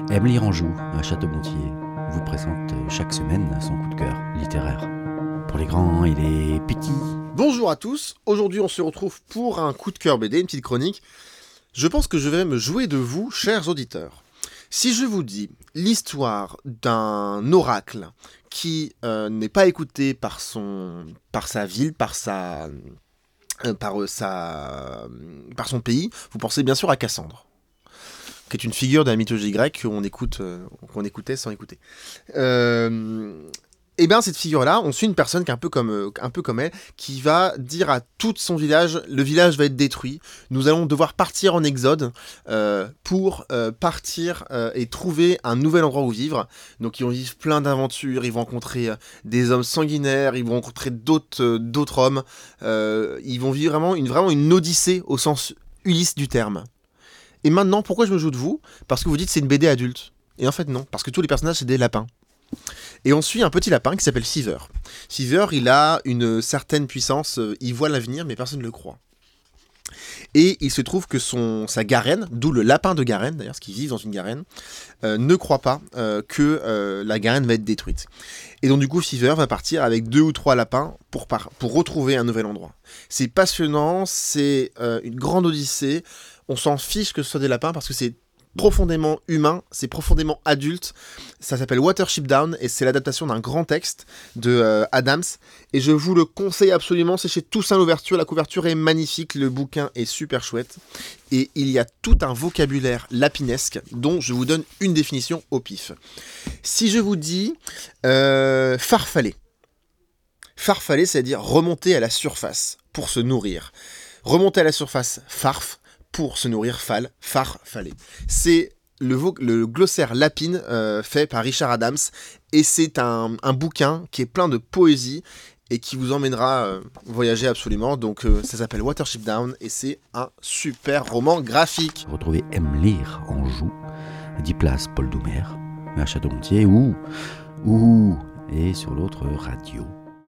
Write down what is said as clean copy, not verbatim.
Emily Ranjou, à Château-Gontier, vous présente chaque semaine son coup de cœur littéraire. Pour les grands et les petits. Bonjour à tous, aujourd'hui on se retrouve pour un coup de cœur BD, une petite chronique. Je pense que je vais me jouer de vous, chers auditeurs. Si je vous dis l'histoire d'un oracle qui n'est pas écouté par sa ville, par son pays, vous pensez bien sûr à Cassandre, qui est une figure de la mythologie grecque qu'on écoutait sans écouter. Et bien cette figure-là, on suit une personne qui est un peu comme elle, qui va dire à tout son village, le village va être détruit, nous allons devoir partir en exode pour partir et trouver un nouvel endroit où vivre. Donc ils vont vivre plein d'aventures, ils vont rencontrer des hommes sanguinaires, ils vont rencontrer d'autres hommes, ils vont vivre vraiment une odyssée au sens Ulysse du terme. Et maintenant, pourquoi je me joue de vous ? Parce que vous dites c'est une BD adulte. Et en fait non, parce que tous les personnages c'est des lapins. Et on suit un petit lapin qui s'appelle Fever. Fever, il a une certaine puissance, il voit l'avenir, mais personne ne le croit. Et il se trouve que sa garenne, d'où le lapin de Garenne, d'ailleurs, parce qu'il vit dans une garenne, ne croit pas que la garenne va être détruite. Et donc du coup, Fever va partir avec 2 ou 3 lapins pour retrouver un nouvel endroit. C'est passionnant, c'est une grande odyssée. On s'en fiche que ce soit des lapins parce que c'est profondément humain, c'est profondément adulte. Ça s'appelle Watership Down et c'est l'adaptation d'un grand texte de Adams. Et je vous le conseille absolument, c'est chez Toussaint Louverture. La couverture est magnifique, le bouquin est super chouette. Et il y a tout un vocabulaire lapinesque dont je vous donne une définition au pif. Si je vous dis farfaller. Farfaller, c'est-à-dire remonter à la surface pour se nourrir. Remonter à la surface, farf. Pour se nourrir, farfaller. C'est le glossaire lapine fait par Richard Adams et c'est un bouquin qui est plein de poésie et qui vous emmènera voyager absolument. Donc ça s'appelle Watership Down et c'est un super roman graphique. Retrouvez Emily Ranjou, 10 places Paul Doumer, à Château-Gontier et sur l'autre radio.